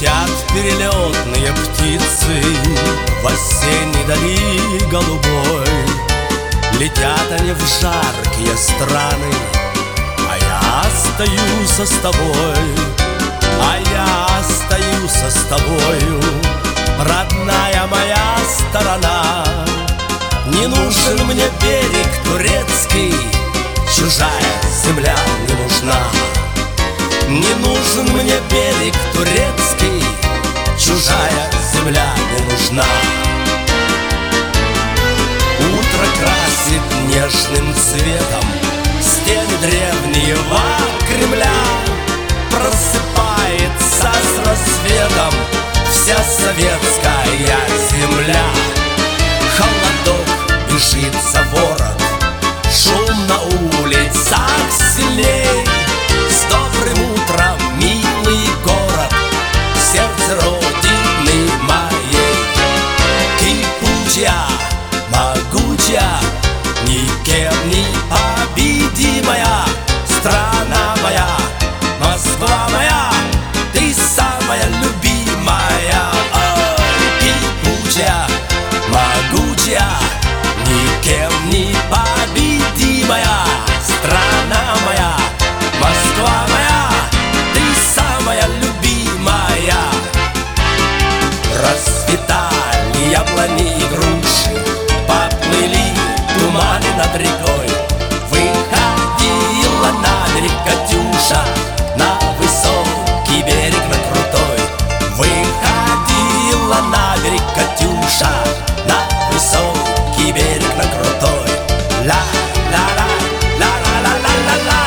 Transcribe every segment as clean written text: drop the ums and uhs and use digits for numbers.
Летят перелетные птицы в осенней дали голубой. Летят они в жаркие страны, а я остаюсь с тобой. А я остаюсь с тобою, родная моя сторона. Не нужен мне берег турецкий, чужая земля не нужна. Не нужен мне берег турецкий, чужая земля не нужна. Утро красит нежным цветом стены древнего Кремля. Просыпается с рассветом вся советская земля. Холодок бежит за ворот, шум на улицах сильней. С добрым утром, милый город, сердце родины моей. Кипучая, могучая, никем не победимая страна моя, Москва моя, ты самая любимая. Ой, кипучая, могучая, никем не победимая страна моя, Москва моя, ты самая любимая. Расцветали яблони и груши, поплыли туманы над рекой. Выходила на берег Катюша, на высокий берег, на крутой. Выходила на берег Катюша, на высокий берег, на крутой. Ла-ла-ла, ла-ла-ла-ла-ла-ла.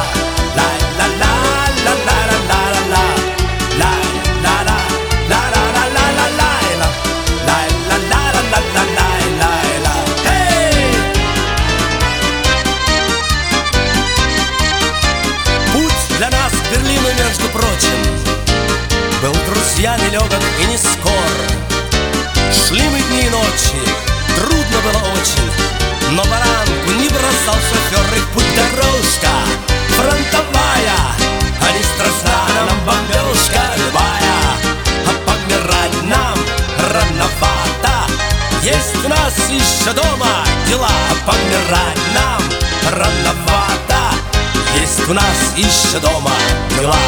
Для нас к Берлину, между прочим, был, друзья, нелегок и не скор. Шли мы дни и ночи, трудно было очень, но баранку не бросал шофер. Их путь дорожка фронтовая, а не страшна нам бомбежка любая. А помирать нам рановато, есть у нас еще дома дела. А помирать нам рановато, есть у нас еще дома дела.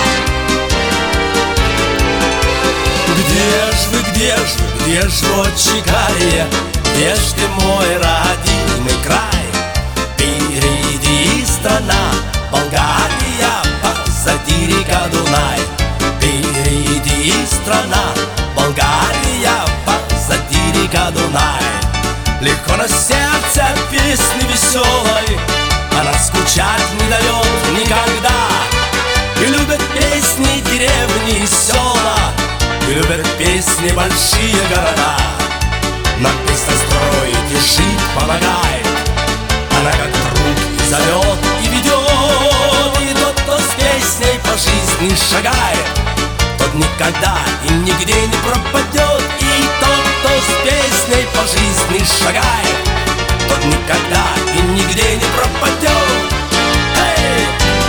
Где ж вы, где ж вы, где ж отче Кария, где ж ты, мой родимый край? Впереди страна Болгария, позади река Дунай. Впереди страна Болгария, позади река Дунай. Легко на сердце песни веселой, она скучать не дает никогда. И любят песни деревни и села, и любят песни большие города. Нам песня строить и жить помогает, она как друг и зовет, и ведет. И тот, кто с песней по жизни шагает, тот никогда и нигде не пропадет. И тот, кто с песней по жизни шагает, тот никогда и нигде не пропадет. Эй!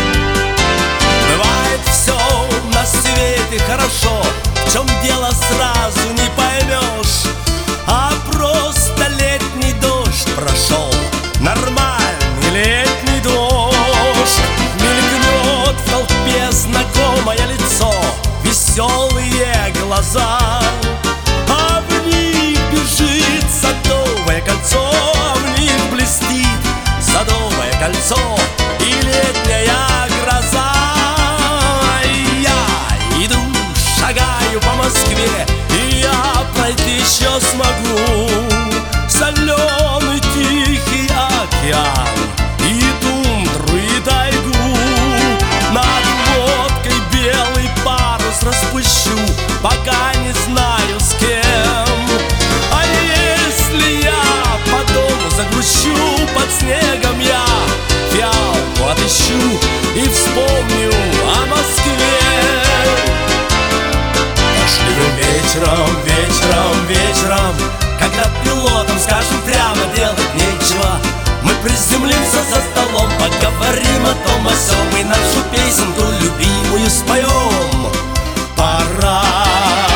Бывает все на свете хорошо, в чем дело сразу не поймешь. А просто летний дождь прошел, нормальный летний дождь. Мелькнет в толпе знакомое лицо, веселые глаза, а в них бежит Садовое кольцо, а в них блестит Садовое кольцо и летняя гроза. И я иду, шагаю по Москве, и я пройти еще смогу соленый тихий океан и тундру, и тайгу. Над водкой белый парус распущу, пока не знаю с кем. А если я по дому загрущу, под снегом я фиалку отыщу и вспомню о Москве. Дождливым вечером, вечером, вечером, когда пилотам скажем прямо делать нечего, мы приземлимся за столом, поговорим о том, о сём, и нашу песенку любимую споем. Пора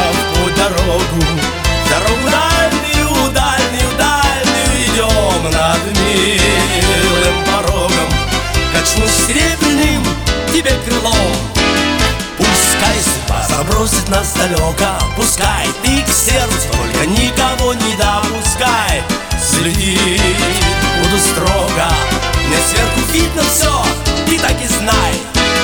нас далеко. Пускай ты к сердцу, только никого не допускай. Следить буду строго, мне сверху видно все, ты так и знай.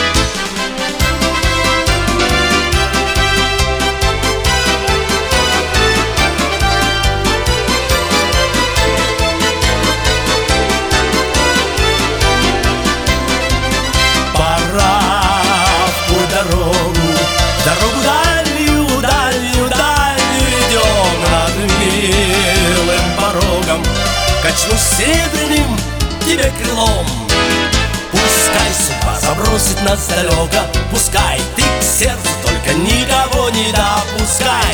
Дорогу дальнюю, дальнюю, дальнюю идем. Над милым порогом качнусь серебряным тебе крылом. Пускай судьба забросит нас далеко, пускай ты к сердцу, только никого не допускай.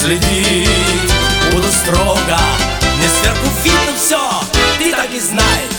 Следить буду строго, мне сверху видно все, ты так и знай.